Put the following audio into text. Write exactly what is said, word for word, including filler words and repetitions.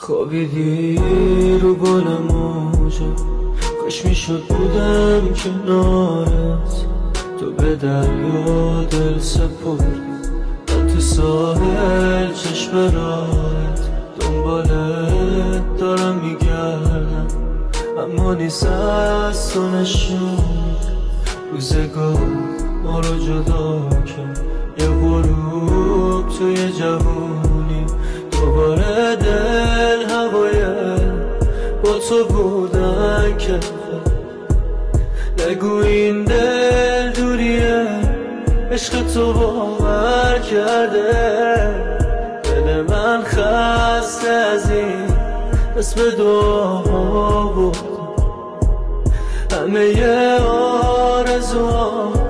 خوابیدی رو بال موجا، کاش میشد بودم کنارت. تو به دریا دل سپردی، من تو ساحل چشم راحت دنبالت دارم میگردم، اما نیست از تو نشون. روزگار ما رو جدا کرد، یه غروب توی جوونی، دوباره دل هوای با تو بودن کرده. نگو این دل دوریه، عشق تو باور کرده. دل من خسته از این اسم دعا بود، همه آرزوها